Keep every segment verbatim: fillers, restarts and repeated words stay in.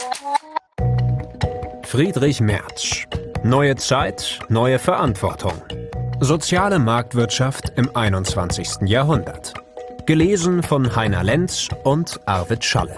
Friedrich Merz. Neue Zeit, neue Verantwortung. Soziale Marktwirtschaft im einundzwanzigsten Jahrhundert. Gelesen von Heiner Lenz und Arvid Schalle.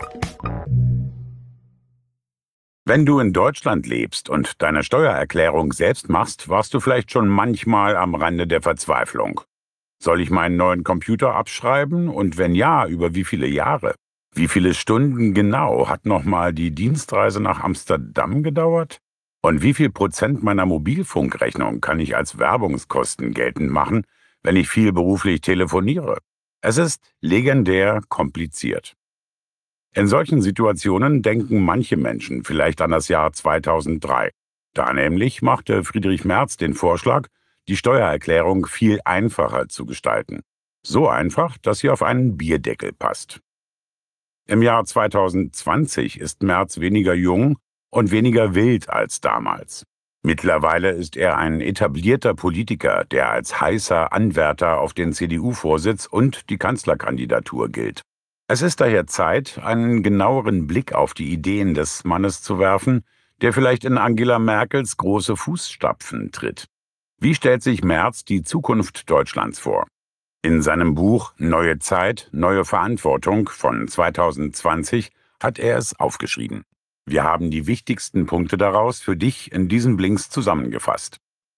Wenn du in Deutschland lebst und deine Steuererklärung selbst machst, warst du vielleicht schon manchmal am Rande der Verzweiflung. Soll ich meinen neuen Computer abschreiben? Und wenn ja, über wie viele Jahre? Wie viele Stunden genau hat nochmal die Dienstreise nach Amsterdam gedauert? Und wie viel Prozent meiner Mobilfunkrechnung kann ich als Werbungskosten geltend machen, wenn ich viel beruflich telefoniere? Es ist legendär kompliziert. In solchen Situationen denken manche Menschen vielleicht an das Jahr zweitausenddrei. Da nämlich machte Friedrich Merz den Vorschlag, die Steuererklärung viel einfacher zu gestalten. So einfach, dass sie auf einen Bierdeckel passt. Im Jahr zweitausendzwanzig ist Merz weniger jung und weniger wild als damals. Mittlerweile ist er ein etablierter Politiker, der als heißer Anwärter auf den C D U-Vorsitz und die Kanzlerkandidatur gilt. Es ist daher Zeit, einen genaueren Blick auf die Ideen des Mannes zu werfen, der vielleicht in Angela Merkels große Fußstapfen tritt. Wie stellt sich Merz die Zukunft Deutschlands vor? In seinem Buch Neue Zeit, neue Verantwortung von zweitausendzwanzig hat er es aufgeschrieben. Wir haben die wichtigsten Punkte daraus für dich in diesen Blinks zusammengefasst.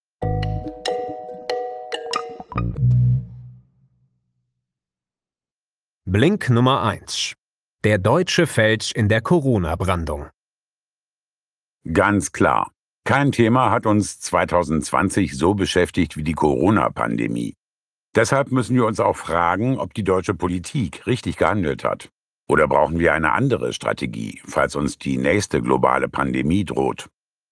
Blink Nummer eins. Der Deutsche fällt in der Corona-Brandung. Ganz klar. Kein Thema hat uns zweitausendzwanzig so beschäftigt wie die Corona-Pandemie. Deshalb müssen wir uns auch fragen, ob die deutsche Politik richtig gehandelt hat. Oder brauchen wir eine andere Strategie, falls uns die nächste globale Pandemie droht?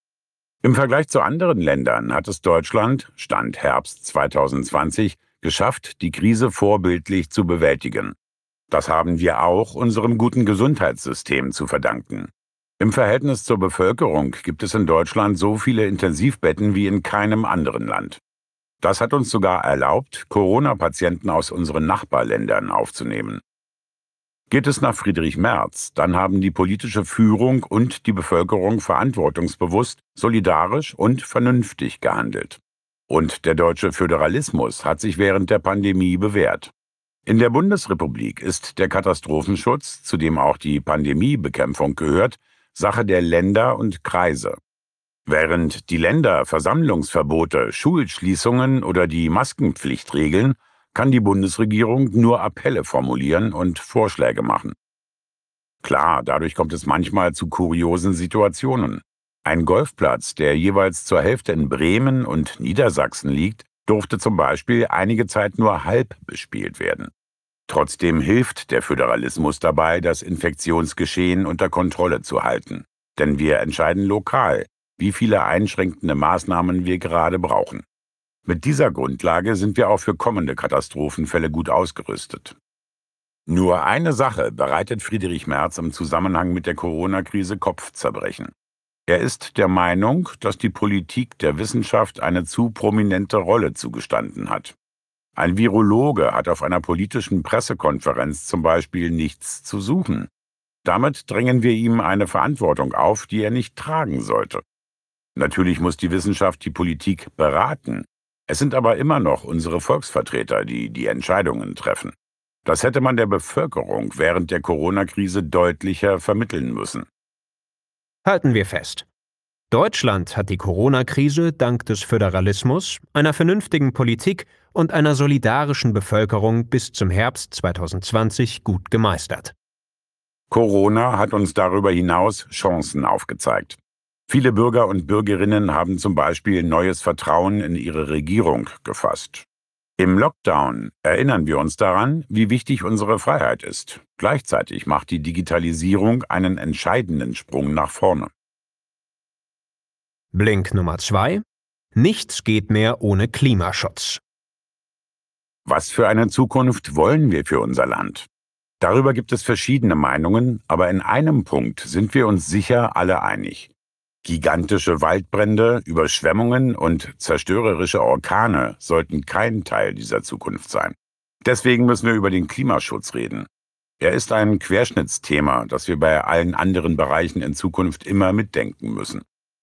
Im Vergleich zu anderen Ländern hat es Deutschland, Stand Herbst zweitausendzwanzig, geschafft, die Krise vorbildlich zu bewältigen. Das haben wir auch unserem guten Gesundheitssystem zu verdanken. Im Verhältnis zur Bevölkerung gibt es in Deutschland so viele Intensivbetten wie in keinem anderen Land. Das hat uns sogar erlaubt, Corona-Patienten aus unseren Nachbarländern aufzunehmen. Geht es nach Friedrich Merz, dann haben die politische Führung und die Bevölkerung verantwortungsbewusst, solidarisch und vernünftig gehandelt. Und der deutsche Föderalismus hat sich während der Pandemie bewährt. In der Bundesrepublik ist der Katastrophenschutz, zu dem auch die Pandemiebekämpfung gehört, Sache der Länder und Kreise. Während die Länder Versammlungsverbote, Schulschließungen oder die Maskenpflicht regeln, kann die Bundesregierung nur Appelle formulieren und Vorschläge machen. Klar, dadurch kommt es manchmal zu kuriosen Situationen. Ein Golfplatz, der jeweils zur Hälfte in Bremen und Niedersachsen liegt, durfte zum Beispiel einige Zeit nur halb bespielt werden. Trotzdem hilft der Föderalismus dabei, das Infektionsgeschehen unter Kontrolle zu halten. Denn wir entscheiden lokal, wie viele einschränkende Maßnahmen wir gerade brauchen. Mit dieser Grundlage sind wir auch für kommende Katastrophenfälle gut ausgerüstet. Nur eine Sache bereitet Friedrich Merz im Zusammenhang mit der Corona-Krise Kopfzerbrechen. Er ist der Meinung, dass die Politik der Wissenschaft eine zu prominente Rolle zugestanden hat. Ein Virologe hat auf einer politischen Pressekonferenz zum Beispiel nichts zu suchen. Damit drängen wir ihm eine Verantwortung auf, die er nicht tragen sollte. Natürlich muss die Wissenschaft die Politik beraten. Es sind aber immer noch unsere Volksvertreter, die die Entscheidungen treffen. Das hätte man der Bevölkerung während der Corona-Krise deutlicher vermitteln müssen. Halten wir fest. Deutschland hat die Corona-Krise dank des Föderalismus, einer vernünftigen Politik und einer solidarischen Bevölkerung bis zum Herbst zweitausendzwanzig gut gemeistert. Corona hat uns darüber hinaus Chancen aufgezeigt. Viele Bürger und Bürgerinnen haben zum Beispiel neues Vertrauen in ihre Regierung gefasst. Im Lockdown erinnern wir uns daran, wie wichtig unsere Freiheit ist. Gleichzeitig macht die Digitalisierung einen entscheidenden Sprung nach vorne. Blink Nummer zwei. Nichts geht mehr ohne Klimaschutz. Was für eine Zukunft wollen wir für unser Land? Darüber gibt es verschiedene Meinungen, aber in einem Punkt sind wir uns sicher alle einig. Gigantische Waldbrände, Überschwemmungen und zerstörerische Orkane sollten kein Teil dieser Zukunft sein. Deswegen müssen wir über den Klimaschutz reden. Er ist ein Querschnittsthema, das wir bei allen anderen Bereichen in Zukunft immer mitdenken müssen.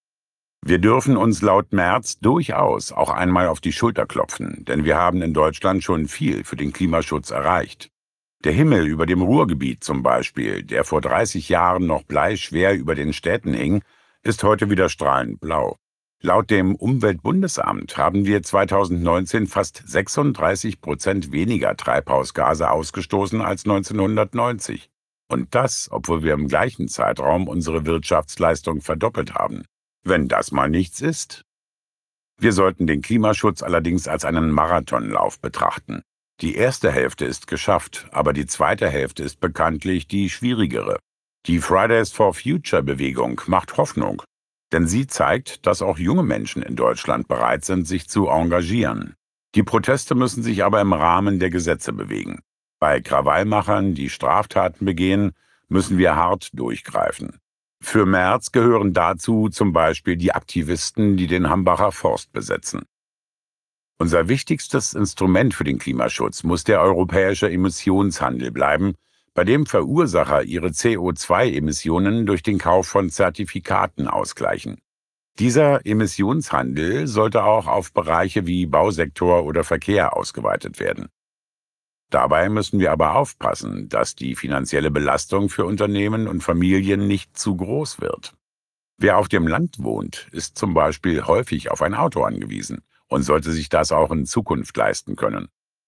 Wir dürfen uns laut Merz durchaus auch einmal auf die Schulter klopfen, denn wir haben in Deutschland schon viel für den Klimaschutz erreicht. Der Himmel über dem Ruhrgebiet zum Beispiel, der vor dreißig Jahren noch bleischwer über den Städten hing, ist heute wieder strahlend blau. Laut dem Umweltbundesamt haben wir zweitausendneunzehn fast sechsunddreißig Prozent weniger Treibhausgase ausgestoßen als neunzehnhundertneunzig. Und das, obwohl wir im gleichen Zeitraum unsere Wirtschaftsleistung verdoppelt haben. Wenn das mal nichts ist. Wir sollten den Klimaschutz allerdings als einen Marathonlauf betrachten. Die erste Hälfte ist geschafft, aber die zweite Hälfte ist bekanntlich die schwierigere. Die Fridays for Future Bewegung macht Hoffnung, denn sie zeigt, dass auch junge Menschen in Deutschland bereit sind, sich zu engagieren. Die Proteste müssen sich aber im Rahmen der Gesetze bewegen. Bei Krawallmachern, die Straftaten begehen, müssen wir hart durchgreifen. Für Merz gehören dazu zum Beispiel die Aktivisten, die den Hambacher Forst besetzen. Unser wichtigstes Instrument für den Klimaschutz muss der europäische Emissionshandel bleiben, bei dem Verursacher ihre C O zwei Emissionen durch den Kauf von Zertifikaten ausgleichen. Dieser Emissionshandel sollte auch auf Bereiche wie Bausektor oder Verkehr ausgeweitet werden. Dabei müssen wir aber aufpassen, dass die finanzielle Belastung für Unternehmen und Familien nicht zu groß wird. Wer auf dem Land wohnt, ist zum Beispiel häufig auf ein Auto angewiesen und sollte sich das auch in Zukunft leisten können.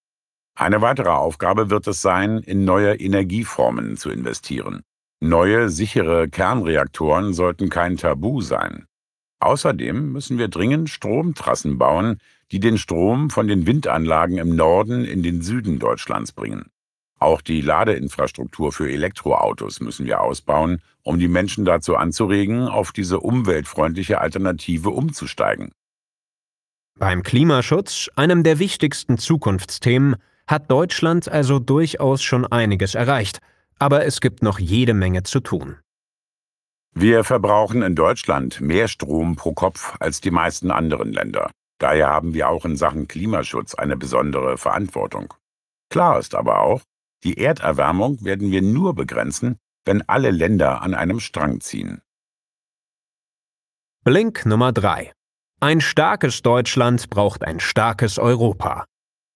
Eine weitere Aufgabe wird es sein, in neue Energieformen zu investieren. Neue, sichere Kernreaktoren sollten kein Tabu sein. Außerdem müssen wir dringend Stromtrassen bauen, die den Strom von den Windanlagen im Norden in den Süden Deutschlands bringen. Auch die Ladeinfrastruktur für Elektroautos müssen wir ausbauen, um die Menschen dazu anzuregen, auf diese umweltfreundliche Alternative umzusteigen. Beim Klimaschutz, einem der wichtigsten Zukunftsthemen, hat Deutschland also durchaus schon einiges erreicht, aber es gibt noch jede Menge zu tun. Wir verbrauchen in Deutschland mehr Strom pro Kopf als die meisten anderen Länder. Daher haben wir auch in Sachen Klimaschutz eine besondere Verantwortung. Klar ist aber auch, die Erderwärmung werden wir nur begrenzen, wenn alle Länder an einem Strang ziehen. Blink Nummer drei. Ein starkes Deutschland braucht ein starkes Europa.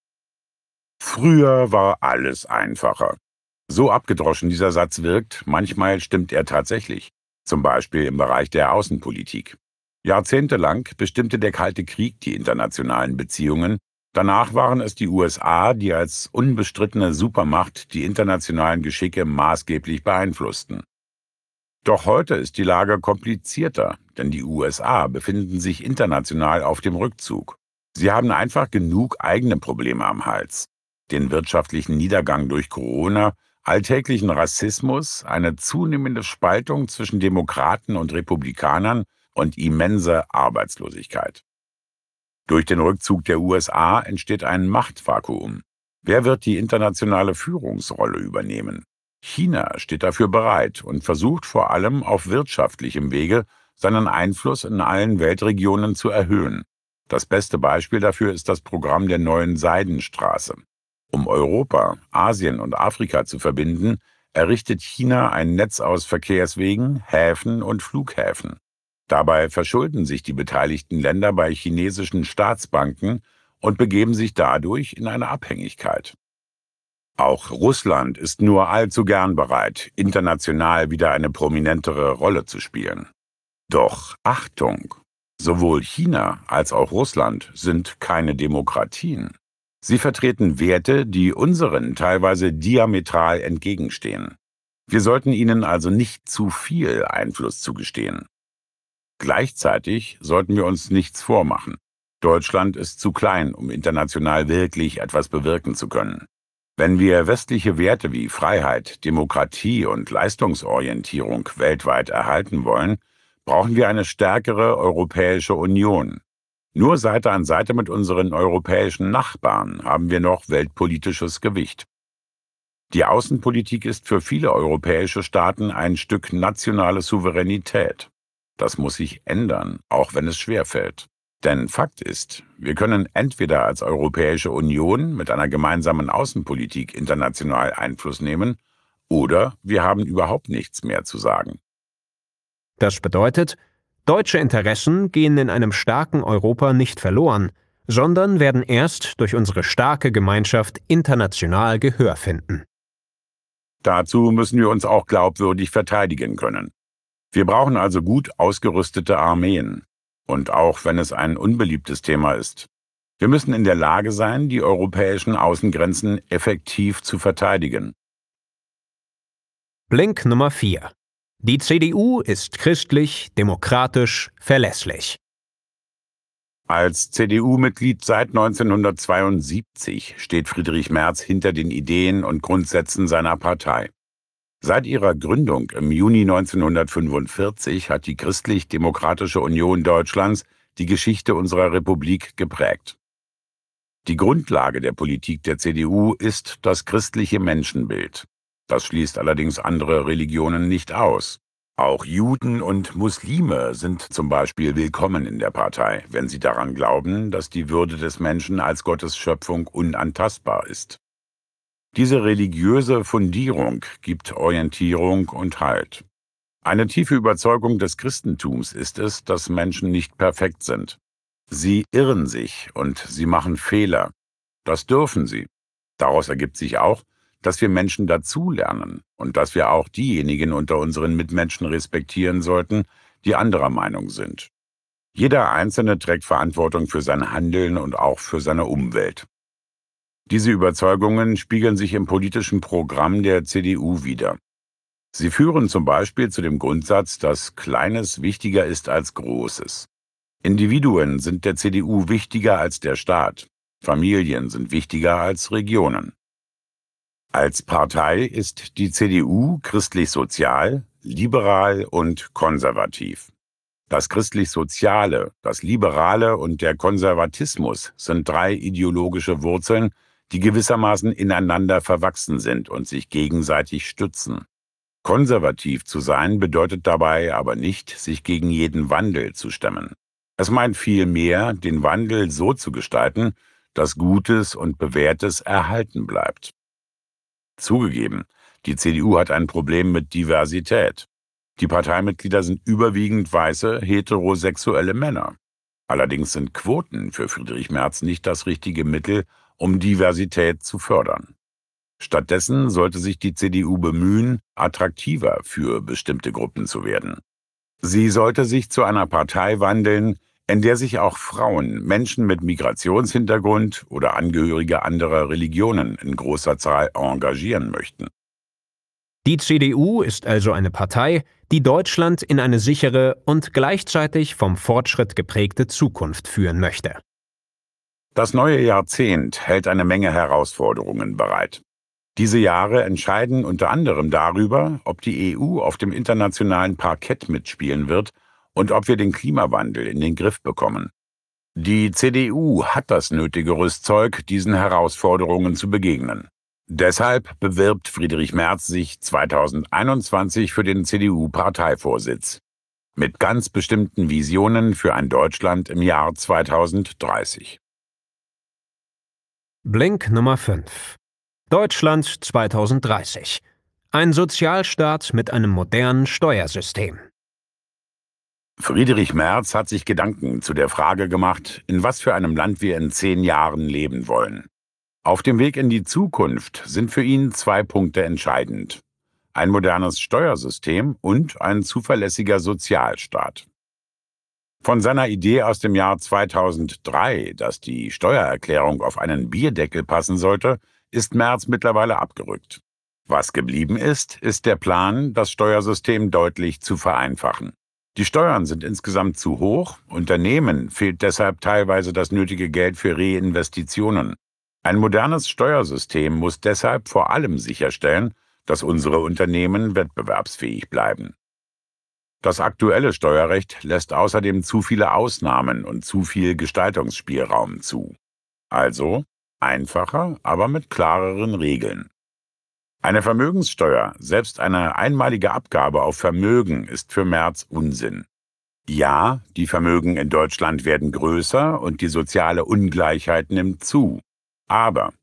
Früher war alles einfacher. So abgedroschen dieser Satz wirkt, manchmal stimmt er tatsächlich. Zum Beispiel im Bereich der Außenpolitik. Jahrzehntelang bestimmte der Kalte Krieg die internationalen Beziehungen. Danach waren es die U S A, die als unbestrittene Supermacht die internationalen Geschicke maßgeblich beeinflussten. Doch heute ist die Lage komplizierter, denn die U S A befinden sich international auf dem Rückzug. Sie haben einfach genug eigene Probleme am Hals. Den wirtschaftlichen Niedergang durch Corona, alltäglichen Rassismus, eine zunehmende Spaltung zwischen Demokraten und Republikanern und immense Arbeitslosigkeit. Durch den Rückzug der U S A entsteht ein Machtvakuum. Wer wird die internationale Führungsrolle übernehmen? China steht dafür bereit und versucht vor allem auf wirtschaftlichem Wege seinen Einfluss in allen Weltregionen zu erhöhen. Das beste Beispiel dafür ist das Programm der neuen Seidenstraße. Um Europa, Asien und Afrika zu verbinden, errichtet China ein Netz aus Verkehrswegen, Häfen und Flughäfen. Dabei verschulden sich die beteiligten Länder bei chinesischen Staatsbanken und begeben sich dadurch in eine Abhängigkeit. Auch Russland ist nur allzu gern bereit, international wieder eine prominentere Rolle zu spielen. Doch Achtung! Sowohl China als auch Russland sind keine Demokratien. Sie vertreten Werte, die unseren teilweise diametral entgegenstehen. Wir sollten ihnen also nicht zu viel Einfluss zugestehen. Gleichzeitig sollten wir uns nichts vormachen. Deutschland ist zu klein, um international wirklich etwas bewirken zu können. Wenn wir westliche Werte wie Freiheit, Demokratie und Leistungsorientierung weltweit erhalten wollen, brauchen wir eine stärkere Europäische Union. Nur Seite an Seite mit unseren europäischen Nachbarn haben wir noch weltpolitisches Gewicht. Die Außenpolitik ist für viele europäische Staaten ein Stück nationale Souveränität. Das muss sich ändern, auch wenn es schwerfällt. Denn Fakt ist, wir können entweder als Europäische Union mit einer gemeinsamen Außenpolitik international Einfluss nehmen Oder wir haben überhaupt nichts mehr zu sagen. Das bedeutet, deutsche Interessen gehen in einem starken Europa nicht verloren, sondern werden erst durch unsere starke Gemeinschaft international Gehör finden. Dazu müssen wir uns auch glaubwürdig verteidigen können. Wir brauchen also gut ausgerüstete Armeen. Und auch wenn es ein unbeliebtes Thema ist. Wir müssen in der Lage sein, die europäischen Außengrenzen effektiv zu verteidigen. Blink Nummer vier. Die C D U ist christlich, demokratisch, verlässlich. Als C D U-Mitglied seit neunzehnhundertzweiundsiebzig steht Friedrich Merz hinter den Ideen und Grundsätzen seiner Partei. Seit ihrer Gründung im Juni neunzehnhundertfünfundvierzig hat die Christlich-Demokratische Union Deutschlands die Geschichte unserer Republik geprägt. Die Grundlage der Politik der C D U ist das christliche Menschenbild. Das schließt allerdings andere Religionen nicht aus. Auch Juden und Muslime sind zum Beispiel willkommen in der Partei, wenn sie daran glauben, dass die Würde des Menschen als Gottes Schöpfung unantastbar ist. Diese religiöse Fundierung gibt Orientierung und Halt. Eine tiefe Überzeugung des Christentums ist es, dass Menschen nicht perfekt sind. Sie irren sich und sie machen Fehler. Das dürfen sie. Daraus ergibt sich auch, dass wir Menschen dazulernen und dass wir auch diejenigen unter unseren Mitmenschen respektieren sollten, die anderer Meinung sind. Jeder Einzelne trägt Verantwortung für sein Handeln und auch für seine Umwelt. Diese Überzeugungen spiegeln sich im politischen Programm der C D U wider. Sie führen zum Beispiel zu dem Grundsatz, dass Kleines wichtiger ist als Großes. Individuen sind der C D U wichtiger als der Staat. Familien sind wichtiger als Regionen. Als Partei ist die C D U christlich-sozial, liberal und konservativ. Das christlich-soziale, das Liberale und der Konservatismus sind drei ideologische Wurzeln, die gewissermaßen ineinander verwachsen sind und sich gegenseitig stützen. Konservativ zu sein bedeutet dabei aber nicht, sich gegen jeden Wandel zu stemmen. Es meint vielmehr, den Wandel so zu gestalten, dass Gutes und Bewährtes erhalten bleibt. Zugegeben, die C D U hat ein Problem mit Diversität. Die Parteimitglieder sind überwiegend weiße, heterosexuelle Männer. Allerdings sind Quoten für Friedrich Merz nicht das richtige Mittel, um Diversität zu fördern. Stattdessen sollte sich die C D U bemühen, attraktiver für bestimmte Gruppen zu werden. Sie sollte sich zu einer Partei wandeln, in der sich auch Frauen, Menschen mit Migrationshintergrund oder Angehörige anderer Religionen in großer Zahl engagieren möchten. Die C D U ist also eine Partei, die Deutschland in eine sichere und gleichzeitig vom Fortschritt geprägte Zukunft führen möchte. Das neue Jahrzehnt hält eine Menge Herausforderungen bereit. Diese Jahre entscheiden unter anderem darüber, ob die E U auf dem internationalen Parkett mitspielen wird und ob wir den Klimawandel in den Griff bekommen. Die C D U hat das nötige Rüstzeug, diesen Herausforderungen zu begegnen. Deshalb bewirbt Friedrich Merz sich zweitausendeinundzwanzig für den C D U-Parteivorsitz. Mit ganz bestimmten Visionen für ein Deutschland im Jahr zweitausenddreißig. Blink Nummer fünf. Deutschland zweitausenddreißig. Ein Sozialstaat mit einem modernen Steuersystem. Friedrich Merz hat sich Gedanken zu der Frage gemacht, in was für einem Land wir in zehn Jahren leben wollen. Auf dem Weg in die Zukunft sind für ihn zwei Punkte entscheidend: ein modernes Steuersystem und ein zuverlässiger Sozialstaat. Von seiner Idee aus dem Jahr zweitausenddrei, dass die Steuererklärung auf einen Bierdeckel passen sollte, ist Merz mittlerweile abgerückt. Was geblieben ist, ist der Plan, das Steuersystem deutlich zu vereinfachen. Die Steuern sind insgesamt zu hoch, Unternehmen fehlt deshalb teilweise das nötige Geld für Reinvestitionen. Ein modernes Steuersystem muss deshalb vor allem sicherstellen, dass unsere Unternehmen wettbewerbsfähig bleiben. Das aktuelle Steuerrecht lässt außerdem zu viele Ausnahmen und zu viel Gestaltungsspielraum zu. Also einfacher, aber mit klareren Regeln. Eine Vermögenssteuer, selbst eine einmalige Abgabe auf Vermögen, ist für Merz Unsinn. Ja, die Vermögen in Deutschland werden größer und die soziale Ungleichheit nimmt zu. Aber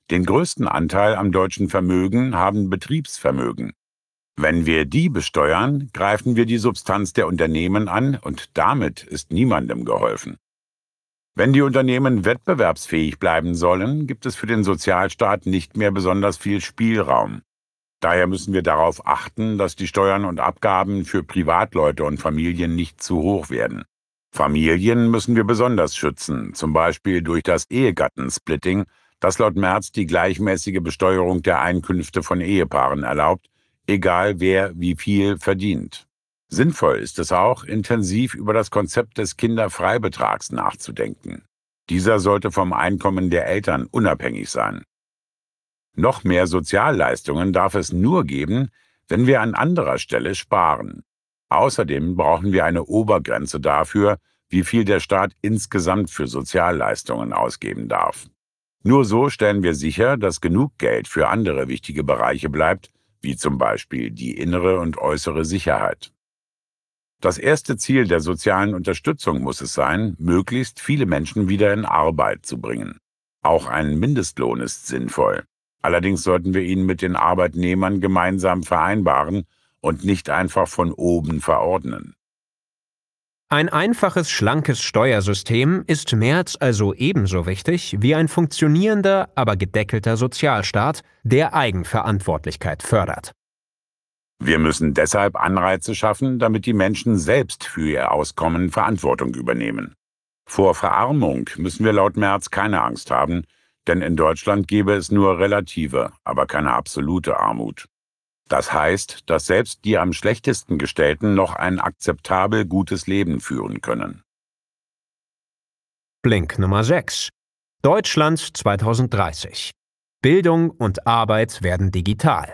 Den größten Anteil am deutschen Vermögen haben Betriebsvermögen. Wenn wir die besteuern, greifen wir die Substanz der Unternehmen an und damit ist niemandem geholfen. Wenn die Unternehmen wettbewerbsfähig bleiben sollen, gibt es für den Sozialstaat nicht mehr besonders viel Spielraum. Daher müssen wir darauf achten, dass die Steuern und Abgaben für Privatleute und Familien nicht zu hoch werden. Familien müssen wir besonders schützen, zum Beispiel durch das Ehegattensplitting, das laut Merz die gleichmäßige Besteuerung der Einkünfte von Ehepaaren erlaubt, egal wer wie viel verdient. Sinnvoll ist es auch, intensiv über das Konzept des Kinderfreibetrags nachzudenken. Dieser sollte vom Einkommen der Eltern unabhängig sein. Noch mehr Sozialleistungen darf es nur geben, wenn wir an anderer Stelle sparen. Außerdem brauchen wir eine Obergrenze dafür, wie viel der Staat insgesamt für Sozialleistungen ausgeben darf. Nur so stellen wir sicher, dass genug Geld für andere wichtige Bereiche bleibt, wie zum Beispiel die innere und äußere Sicherheit. Das erste Ziel der sozialen Unterstützung muss es sein, möglichst viele Menschen wieder in Arbeit zu bringen. Auch ein Mindestlohn ist sinnvoll. Allerdings sollten wir ihn mit den Arbeitnehmern gemeinsam vereinbaren und nicht einfach von oben verordnen. Ein einfaches, schlankes Steuersystem ist Merz also ebenso wichtig wie ein funktionierender, aber gedeckelter Sozialstaat, der Eigenverantwortlichkeit fördert. Wir müssen deshalb Anreize schaffen, damit die Menschen selbst für ihr Auskommen Verantwortung übernehmen. Vor Verarmung müssen wir laut Merz keine Angst haben, denn in Deutschland gäbe es nur relative, aber keine absolute Armut. Das heißt, dass selbst die am schlechtesten Gestellten noch ein akzeptabel gutes Leben führen können. Blink Nummer sechs. Deutschland zweitausenddreißig. Bildung und Arbeit werden digital.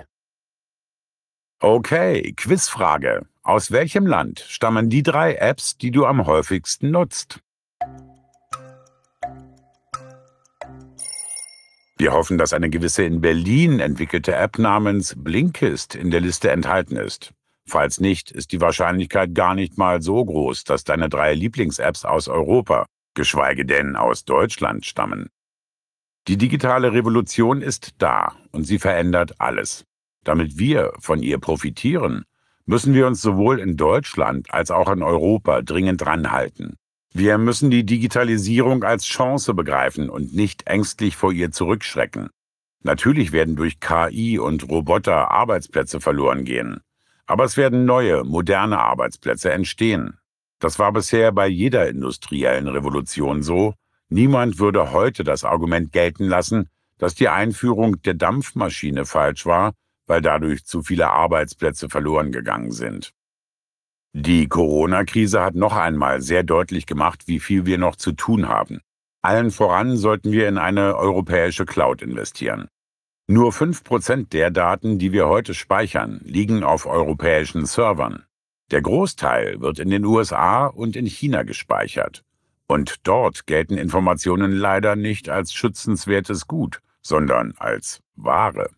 Okay, Quizfrage. Aus welchem Land stammen die drei Apps, die du am häufigsten nutzt? Wir hoffen, dass eine gewisse in Berlin entwickelte App namens Blinkist in der Liste enthalten ist. Falls nicht, ist die Wahrscheinlichkeit gar nicht mal so groß, dass deine drei Lieblings-Apps aus Europa, geschweige denn aus Deutschland, stammen. Die digitale Revolution ist da und sie verändert alles. Damit wir von ihr profitieren, müssen wir uns sowohl in Deutschland als auch in Europa dringend ranhalten. Wir müssen die Digitalisierung als Chance begreifen und nicht ängstlich vor ihr zurückschrecken. Natürlich werden durch K I und Roboter Arbeitsplätze verloren gehen. Aber es werden neue, moderne Arbeitsplätze entstehen. Das war bisher bei jeder industriellen Revolution so. Niemand würde heute das Argument gelten lassen, dass die Einführung der Dampfmaschine falsch war, weil dadurch zu viele Arbeitsplätze verloren gegangen sind. Die Corona-Krise hat noch einmal sehr deutlich gemacht, wie viel wir noch zu tun haben. Allen voran sollten wir in eine europäische Cloud investieren. Nur fünf Prozent der Daten, die wir heute speichern, liegen auf europäischen Servern. Der Großteil wird in den U S A und in China gespeichert. Und dort gelten Informationen leider nicht als schützenswertes Gut, sondern als Ware.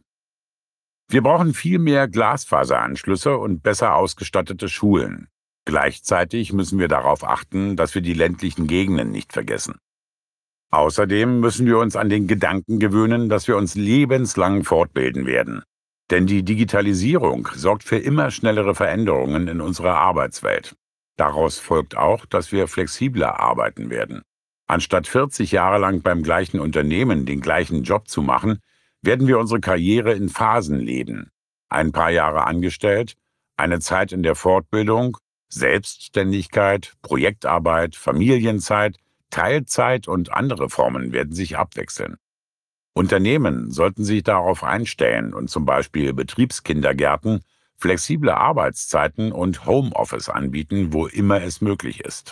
Wir brauchen viel mehr Glasfaseranschlüsse und besser ausgestattete Schulen. Gleichzeitig müssen wir darauf achten, dass wir die ländlichen Gegenden nicht vergessen. Außerdem müssen wir uns an den Gedanken gewöhnen, dass wir uns lebenslang fortbilden werden. Denn die Digitalisierung sorgt für immer schnellere Veränderungen in unserer Arbeitswelt. Daraus folgt auch, dass wir flexibler arbeiten werden. Anstatt vierzig Jahre lang beim gleichen Unternehmen den gleichen Job zu machen, werden wir unsere Karriere in Phasen leben. Ein paar Jahre angestellt, eine Zeit in der Fortbildung, Selbstständigkeit, Projektarbeit, Familienzeit, Teilzeit und andere Formen werden sich abwechseln. Unternehmen sollten sich darauf einstellen und zum Beispiel Betriebskindergärten, flexible Arbeitszeiten und Homeoffice anbieten, wo immer es möglich ist.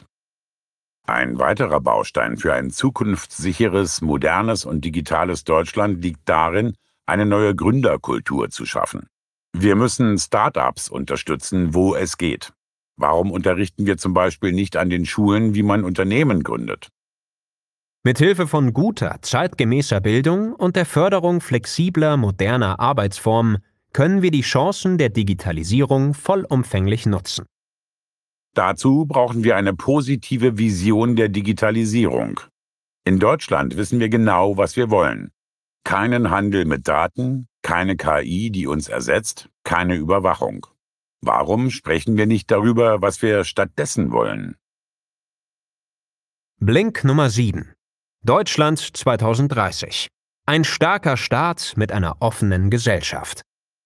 Ein weiterer Baustein für ein zukunftssicheres, modernes und digitales Deutschland liegt darin, eine neue Gründerkultur zu schaffen. Wir müssen Start-ups unterstützen, wo es geht. Warum unterrichten wir zum Beispiel nicht an den Schulen, wie man Unternehmen gründet? Mithilfe von guter, zeitgemäßer Bildung und der Förderung flexibler, moderner Arbeitsformen können wir die Chancen der Digitalisierung vollumfänglich nutzen. Dazu brauchen wir eine positive Vision der Digitalisierung. In Deutschland wissen wir genau, was wir wollen. Keinen Handel mit Daten, keine K I, die uns ersetzt, keine Überwachung. Warum sprechen wir nicht darüber, was wir stattdessen wollen? Blink Nummer sieben. Deutschland zweitausenddreißig. Ein starker Staat mit einer offenen Gesellschaft.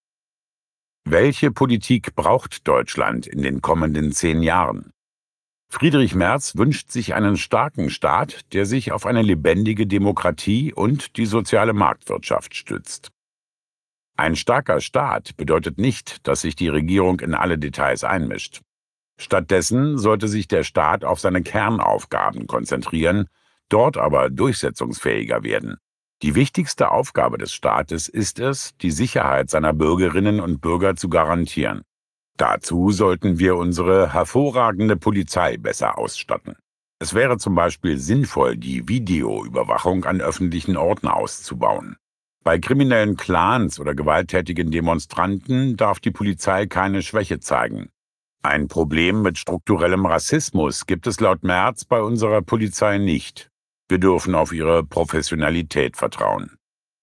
Welche Politik braucht Deutschland in den kommenden zehn Jahren? Friedrich Merz wünscht sich einen starken Staat, der sich auf eine lebendige Demokratie und die soziale Marktwirtschaft stützt. Ein starker Staat bedeutet nicht, dass sich die Regierung in alle Details einmischt. Stattdessen sollte sich der Staat auf seine Kernaufgaben konzentrieren, dort aber durchsetzungsfähiger werden. Die wichtigste Aufgabe des Staates ist es, die Sicherheit seiner Bürgerinnen und Bürger zu garantieren. Dazu sollten wir unsere hervorragende Polizei besser ausstatten. Es wäre zum Beispiel sinnvoll, die Videoüberwachung an öffentlichen Orten auszubauen. Bei kriminellen Clans oder gewalttätigen Demonstranten darf die Polizei keine Schwäche zeigen. Ein Problem mit strukturellem Rassismus gibt es laut Merz bei unserer Polizei nicht. Wir dürfen auf ihre Professionalität vertrauen.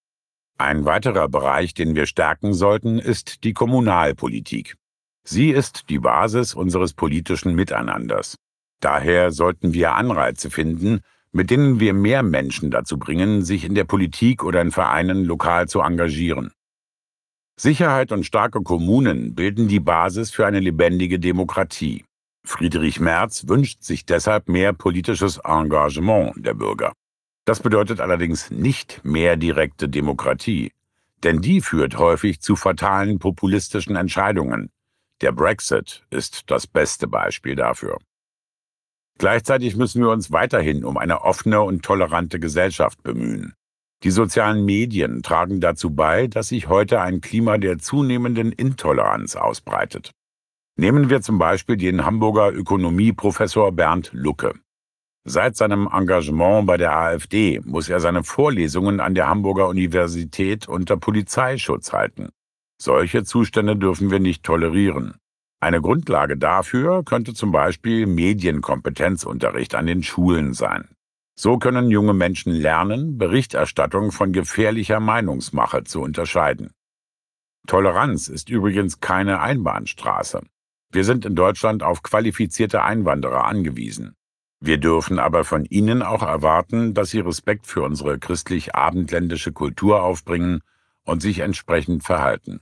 Ein weiterer Bereich, den wir stärken sollten, ist die Kommunalpolitik. Sie ist die Basis unseres politischen Miteinanders. Daher sollten wir Anreize finden, mit denen wir mehr Menschen dazu bringen, sich in der Politik oder in Vereinen lokal zu engagieren. Sicherheit und starke Kommunen bilden die Basis für eine lebendige Demokratie. Friedrich Merz wünscht sich deshalb mehr politisches Engagement der Bürger. Das bedeutet allerdings nicht mehr direkte Demokratie, denn die führt häufig zu fatalen populistischen Entscheidungen. Der Brexit ist das beste Beispiel dafür. Gleichzeitig müssen wir uns weiterhin um eine offene und tolerante Gesellschaft bemühen. Die sozialen Medien tragen dazu bei, dass sich heute ein Klima der zunehmenden Intoleranz ausbreitet. Nehmen wir zum Beispiel den Hamburger Ökonomieprofessor Bernd Lucke. Seit seinem Engagement bei der AfD muss er seine Vorlesungen an der Hamburger Universität unter Polizeischutz halten. Solche Zustände dürfen wir nicht tolerieren. Eine Grundlage dafür könnte zum Beispiel Medienkompetenzunterricht an den Schulen sein. So können junge Menschen lernen, Berichterstattung von gefährlicher Meinungsmache zu unterscheiden. Toleranz ist übrigens keine Einbahnstraße. Wir sind in Deutschland auf qualifizierte Einwanderer angewiesen. Wir dürfen aber von ihnen auch erwarten, dass sie Respekt für unsere christlich-abendländische Kultur aufbringen und sich entsprechend verhalten.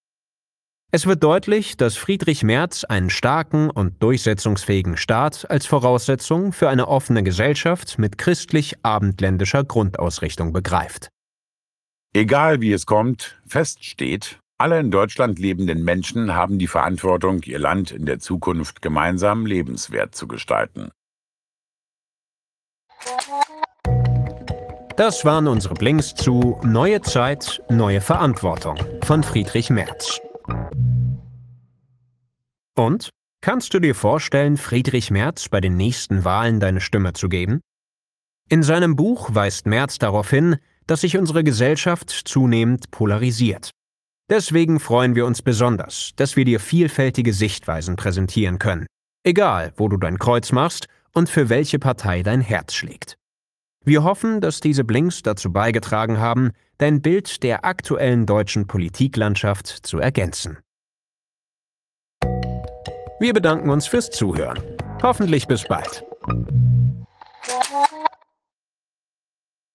Es wird deutlich, dass Friedrich Merz einen starken und durchsetzungsfähigen Staat als Voraussetzung für eine offene Gesellschaft mit christlich-abendländischer Grundausrichtung begreift. Egal wie es kommt, fest steht, alle in Deutschland lebenden Menschen haben die Verantwortung, ihr Land in der Zukunft gemeinsam lebenswert zu gestalten. Das waren unsere Blinks zu Neue Zeit, neue Verantwortung von Friedrich Merz. Und? Kannst du dir vorstellen, Friedrich Merz bei den nächsten Wahlen deine Stimme zu geben? In seinem Buch weist Merz darauf hin, dass sich unsere Gesellschaft zunehmend polarisiert. Deswegen freuen wir uns besonders, dass wir dir vielfältige Sichtweisen präsentieren können, egal wo du dein Kreuz machst und für welche Partei dein Herz schlägt. Wir hoffen, dass diese Blinks dazu beigetragen haben, dein Bild der aktuellen deutschen Politiklandschaft zu ergänzen. Wir bedanken uns fürs Zuhören. Hoffentlich bis bald.